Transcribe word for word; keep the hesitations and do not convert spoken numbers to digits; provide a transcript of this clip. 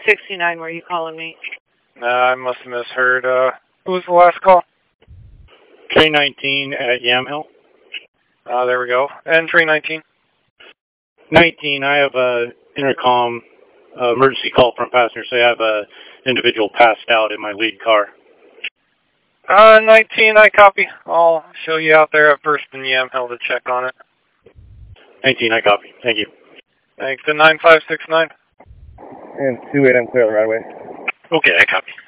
sixty-nine, were you calling me? Uh, I must have misheard. Uh, who was the last call? Train nineteen at Yamhill. Uh, there we go. And train nineteen? nineteen, I have a intercom uh, emergency call from passenger. Say I have a individual passed out in my lead car. Uh, nineteen, I copy. I'll show you out there at First and Yamhill to check on it. nineteen, I copy. Thank you. Thanks. And nine five six nine? And two eight, I'm clear on the right away. Okay, I copy.